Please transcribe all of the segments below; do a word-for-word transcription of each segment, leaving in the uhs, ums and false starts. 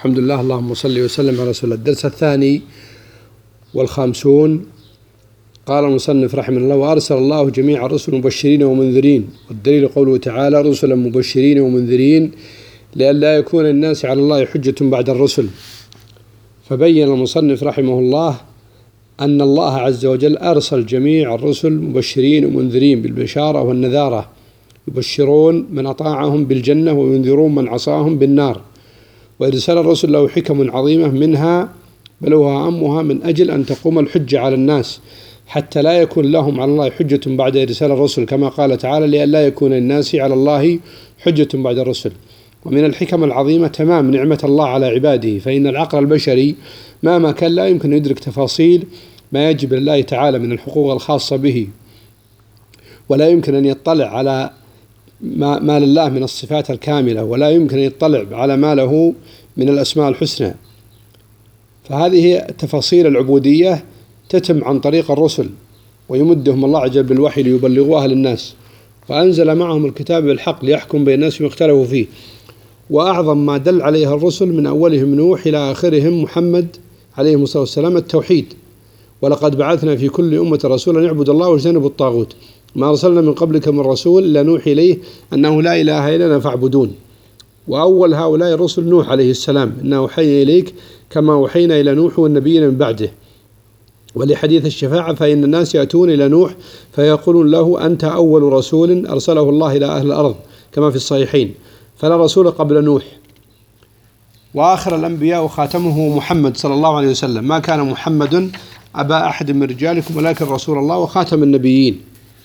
الحمد لله، اللهم صل وسلم على رسول الله. الدرس الثاني والخامسون. قال المصنف رحمه الله: وأرسل الله جميع الرسل مبشرين ومنذرين، والدليل قوله تعالى: رسلا مبشرين ومنذرين لئلا يكون الناس على الله حجة بعد الرسل. فبين المصنف رحمه الله أن الله عز وجل أرسل جميع الرسل مبشرين ومنذرين بالبشارة والنذارة، يبشرون من أطاعهم بالجنة وينذرون من عصاهم بالنار. وإرسال الرسل له حكم عظيمة، منها بل وأهمها من أجل أن تقوم الحجة على الناس حتى لا يكون لهم على الله حجة بعد إرسال الرسل، كما قال تعالى: لئلا يكون الناس على الله حجة بعد الرسل. ومن الحكم العظيمة تمام نعمة الله على عباده، فإن العقل البشري مهما كان لا يمكن أن يدرك تفاصيل ما يجب لله تعالى من الحقوق الخاصة به، ولا يمكن أن يطلع على ما, ما لله من الصفات الكاملة، ولا يمكن أن يطلع على ما له من الأسماء الحسنى. فهذه التفاصيل العبودية تتم عن طريق الرسل، ويمدهم الله عز وجل بالوحي ليبلغوها للناس، وأنزل معهم الكتاب بالحق ليحكم بين الناس فيما اختلفوا فيه. وأعظم ما دل عليها الرسل من أولهم نوح إلى آخرهم محمد عليه الصلاة والسلام التوحيد. ولقد بعثنا في كل أمة رسولا أن يعبدوا الله واجتنبوا الطاغوت، ما أرسلنا من قبلك من رسول إلا نوحي إليه أنه لا إله إلا أنا فاعبدون. وأول هؤلاء الرسل نوح عليه السلام: إنا أوحينا إليك كما أوحينا إلى نوح والنبيين من بعده. ولحديث الشفاعة: فإن الناس يأتون إلى نوح فيقولون له: أنت أول رسول أرسله الله إلى أهل الأرض، كما في الصحيحين، فلا رسول قبل نوح. وآخر الأنبياء خاتمه محمد صلى الله عليه وسلم: ما كان محمد أبا أحد من رجالكم ولكن رسول الله وخاتم النبيين.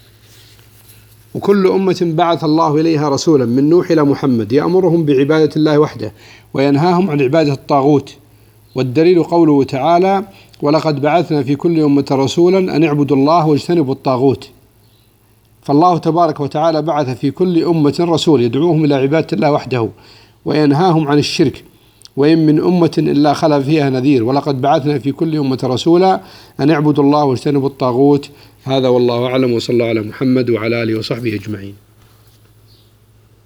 وكل أمة بعث الله إليها رسولا من نوح إلى محمد يأمرهم بعبادة الله وحده وينهاهم عن عبادة الطاغوت. والدليل قوله تعالى: ولقد بعثنا في كل أمة رسولا أن اعبدوا الله واجتنبوا الطاغوت. فالله تبارك وتعالى بعث في كل أمة رسول يدعوهم إلى عبادة الله وحده وينهاهم عن الشرك، وإن من أمة إلا خلا فيها نذير. ولقد بعثنا في كل أمة رسولا أن اعبدوا الله واجتنبوا الطاغوت. هذا والله أعلم، وصلى الله على محمد وعلى آله وصحبه أجمعين.